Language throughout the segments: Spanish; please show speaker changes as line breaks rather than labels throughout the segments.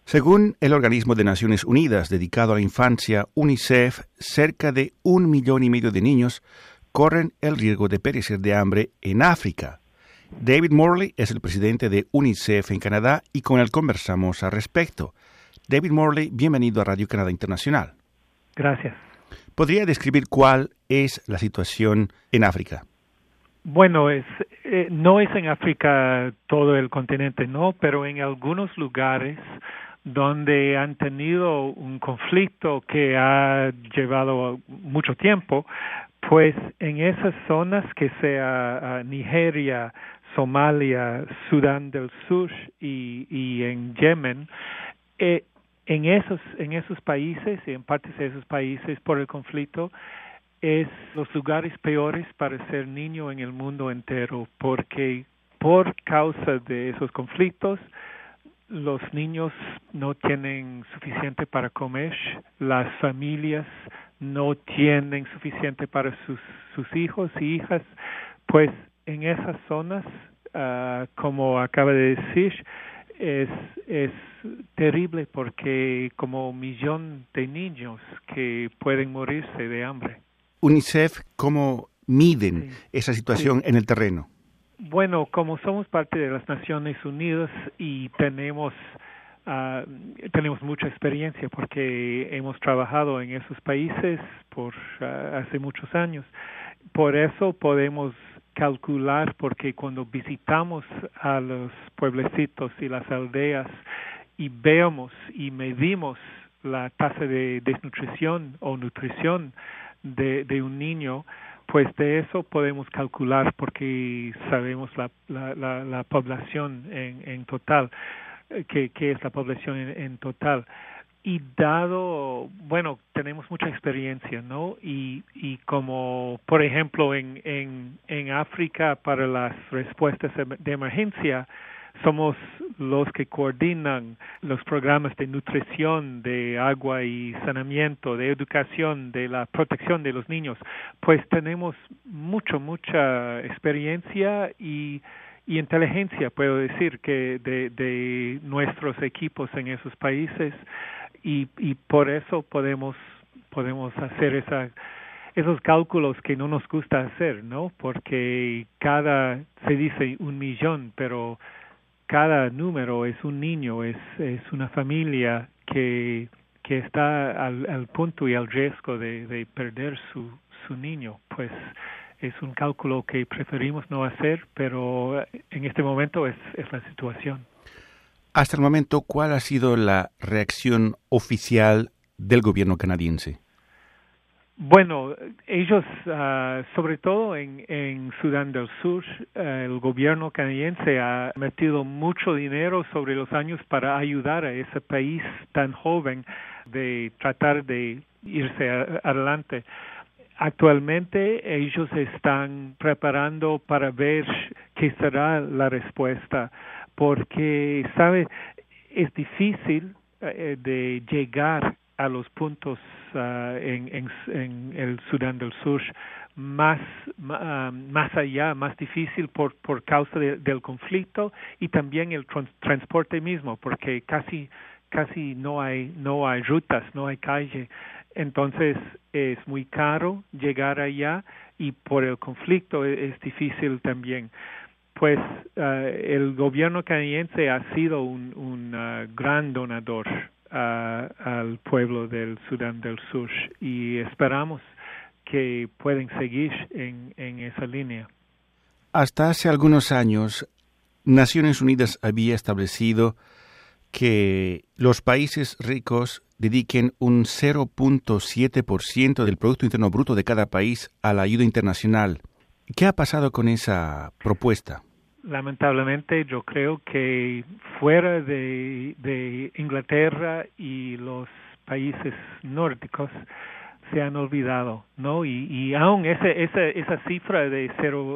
Según el organismo de Naciones Unidas dedicado a la infancia, UNICEF, cerca de 1,5 millones de niños corren el riesgo de perecer de hambre en África. David Morley es el presidente de UNICEF en Canadá y con él conversamos al respecto. David Morley, bienvenido a Radio Canadá Internacional.
Gracias.
¿Podría describir cuál es la situación en África?
Bueno, no es en África todo el continente, no, pero en algunos lugares donde han tenido un conflicto que ha llevado mucho tiempo, pues en esas zonas, que sea Nigeria, Somalia, Sudán del Sur y en Yemen, en esos países y en partes de esos países por el conflicto es los lugares peores para ser niño en el mundo entero, porque por causa de esos conflictos los niños no tienen suficiente para comer, las familias no tienen suficiente para sus hijos y hijas, pues en esas zonas, como acaba de decir, es terrible porque como 1 millón de niños que pueden morirse de hambre.
UNICEF, ¿cómo miden esa situación en el terreno?
Bueno, como somos parte de las Naciones Unidas y tenemos mucha experiencia porque hemos trabajado en esos países por hace muchos años. Por eso podemos calcular, porque cuando visitamos a los pueblecitos y las aldeas y vemos y medimos la tasa de desnutrición o nutrición de un niño, pues de eso podemos calcular porque sabemos la población en total, que es la población en total. Y dado, bueno, tenemos mucha experiencia, ¿no? Y como, por ejemplo, en África, para las respuestas de emergencia, somos los que coordinan los programas de nutrición, de agua y saneamiento, de educación, de la protección de los niños. Pues tenemos mucha experiencia y inteligencia, puedo decir, que de nuestros equipos en esos países, y por eso podemos hacer esos cálculos que no nos gusta hacer, ¿no? Porque se dice 1 millón, pero cada número es un niño, es una familia que está al punto y al riesgo de perder su niño. Pues es un cálculo que preferimos no hacer, pero en este momento es la situación.
Hasta el momento, ¿cuál ha sido la reacción oficial del gobierno canadiense?
Bueno, ellos, sobre todo en Sudán del Sur, el gobierno canadiense ha metido mucho dinero sobre los años para ayudar a ese país tan joven de tratar de irse adelante. Actualmente ellos están preparando para ver qué será la respuesta, porque, ¿sabe? Es difícil de llegar a los puntos en el Sudán del Sur más allá, más difícil por causa del conflicto y también el transporte mismo, porque casi no hay rutas, no hay calle. Entonces es muy caro llegar allá y por el conflicto es difícil también. Pues el gobierno canadiense ha sido un gran donador al pueblo del Sudán del Sur y esperamos que pueden seguir en esa línea.
Hasta hace algunos años, Naciones Unidas había establecido que los países ricos dediquen un 0.7% del Producto Interno Bruto de cada país a la ayuda internacional. ¿Qué ha pasado con esa propuesta?
Lamentablemente, yo creo que fuera de Inglaterra y los países nórdicos se han olvidado, ¿no? Y aún esa cifra de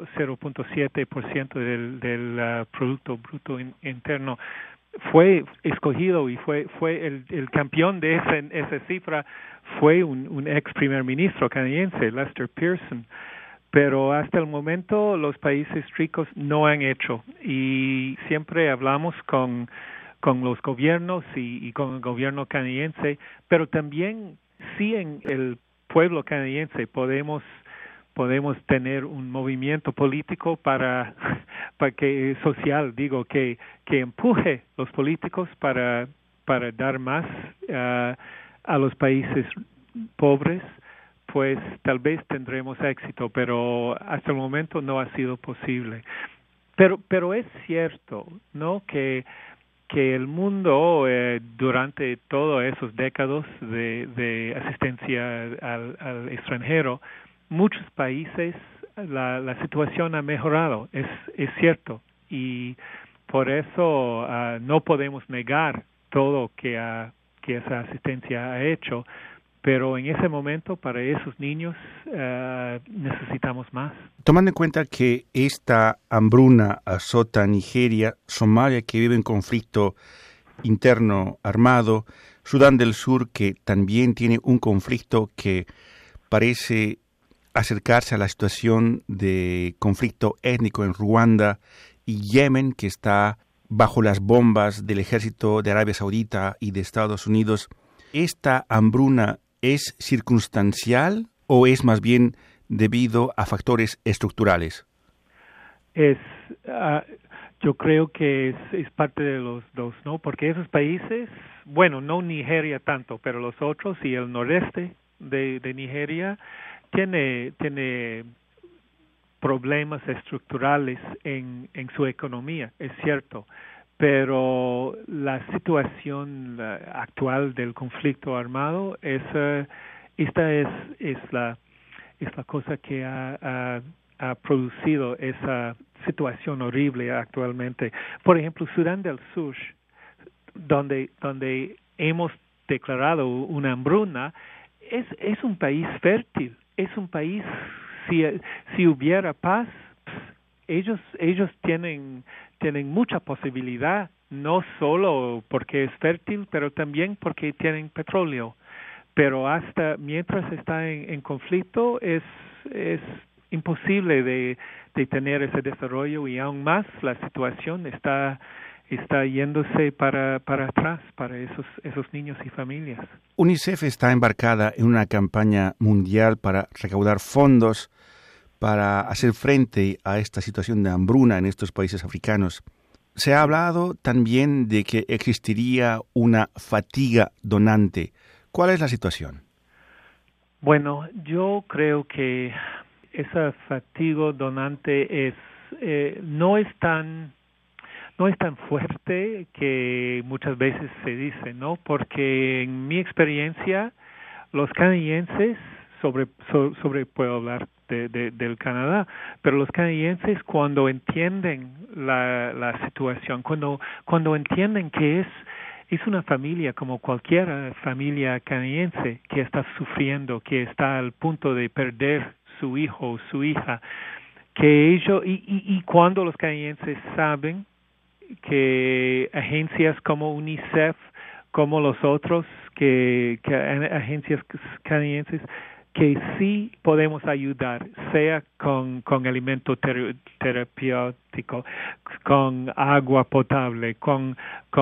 0.7% del Producto Bruto Interno fue escogido y fue el campeón de esa cifra fue un ex primer ministro canadiense, Lester Pearson. Pero hasta el momento los países ricos no han hecho y siempre hablamos con con los gobiernos y con el gobierno canadiense, pero también sí en el pueblo canadiense podemos tener un movimiento político para que social, digo, que empuje los políticos para dar más a los países pobres, pues tal vez tendremos éxito, pero hasta el momento no ha sido posible. Pero es cierto, ¿no?, que el mundo durante todas esas décadas de asistencia al extranjero, muchos países la situación ha mejorado, es cierto, y por eso no podemos negar todo que esa asistencia ha hecho, pero en ese momento para esos niños necesitamos más.
Tomando en cuenta que esta hambruna azota Nigeria, Somalia, que vive en conflicto interno armado, Sudán del Sur, que también tiene un conflicto que parece acercarse a la situación de conflicto étnico en Ruanda, y Yemen, que está bajo las bombas del ejército de Arabia Saudita y de Estados Unidos. ¿Esta hambruna es circunstancial o es más bien debido a factores estructurales?
Yo creo que es parte de los dos, ¿no? Porque esos países, bueno, no Nigeria tanto, pero los otros y el noreste de Nigeria tiene problemas estructurales en su economía, es cierto, pero la situación actual del conflicto armado esta es la cosa que ha producido esa situación horrible actualmente. Por ejemplo, Sudán del Sur, donde hemos declarado una hambruna, es un país fértil, es un país, si hubiera paz, ellos tienen mucha posibilidad, no solo porque es fértil, pero también porque tienen petróleo. Pero hasta mientras está en conflicto es imposible de tener ese desarrollo, y aún más la situación está yéndose para atrás para esos niños y familias.
UNICEF está embarcada en una campaña mundial para recaudar fondos para hacer frente a esta situación de hambruna en estos países africanos. Se ha hablado también de que existiría una fatiga donante. ¿Cuál es la situación?
Bueno, yo creo que esa fatiga donante no es tan fuerte que muchas veces se dice, ¿no? Porque en mi experiencia, los canadienses, puedo hablar del Canadá, pero los canadienses cuando entienden la situación, cuando entienden que es una familia como cualquier familia canadiense que está sufriendo, que está al punto de perder su hijo o su hija, que ellos, y cuando los canadienses saben que agencias como UNICEF, como los otros, que agencias canadienses, que sí podemos ayudar, sea con alimento terapéutico, con agua potable, con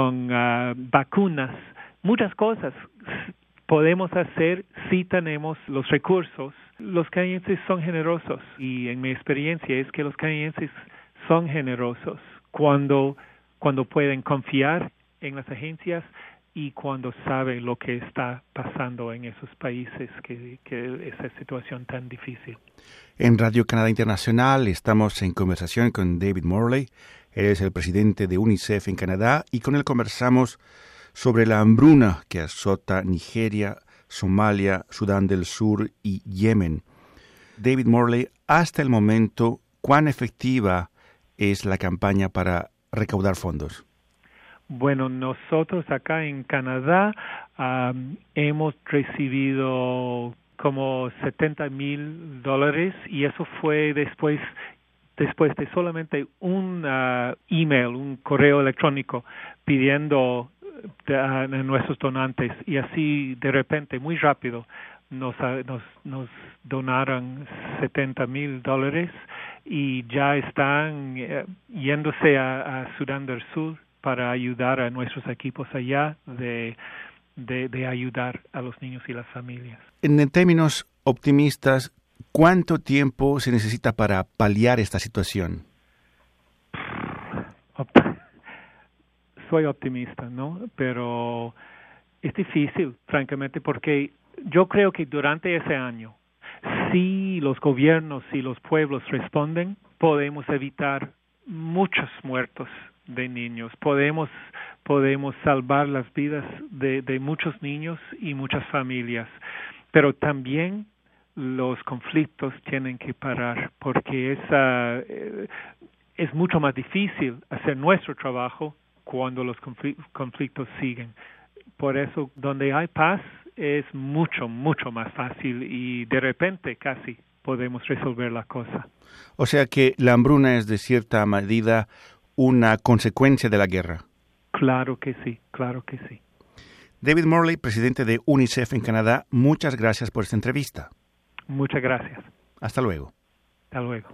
vacunas, muchas cosas podemos hacer si tenemos los recursos. Los canadienses son generosos, y en mi experiencia es que los canadienses son generosos cuando pueden confiar en las agencias y cuando saben lo que está pasando en esos países, que esa situación tan difícil.
En Radio Canadá Internacional estamos en conversación con David Morley. Él es el presidente de UNICEF en Canadá, y con él conversamos sobre la hambruna que azota Nigeria, Somalia, Sudán del Sur y Yemen. David Morley, hasta el momento, ¿cuán efectiva es la campaña para recaudar fondos?
Bueno, nosotros acá en Canadá hemos recibido como $70,000, y eso fue después de solamente un email, un correo electrónico pidiendo a nuestros donantes, y así de repente, muy rápido, nos donaron $70,000 y ya están yéndose a Sudán del Sur para ayudar a nuestros equipos allá de ayudar a los niños y las familias.
En términos optimistas, ¿cuánto tiempo se necesita para paliar esta situación?
Soy optimista, ¿no? Pero es difícil, francamente, porque yo creo que durante ese año, si los gobiernos y los pueblos responden, podemos evitar muchos muertos de niños, podemos salvar las vidas de muchos niños y muchas familias, pero también los conflictos tienen que parar, porque es mucho más difícil hacer nuestro trabajo cuando los conflictos siguen. Por eso, donde hay paz, es mucho, mucho más fácil y de repente casi podemos resolver la cosa.
O sea que la hambruna es de cierta medida una consecuencia de la guerra.
Claro que sí, claro que sí.
David Morley, presidente de UNICEF en Canadá, muchas gracias por esta entrevista.
Muchas gracias.
Hasta luego.
Hasta luego.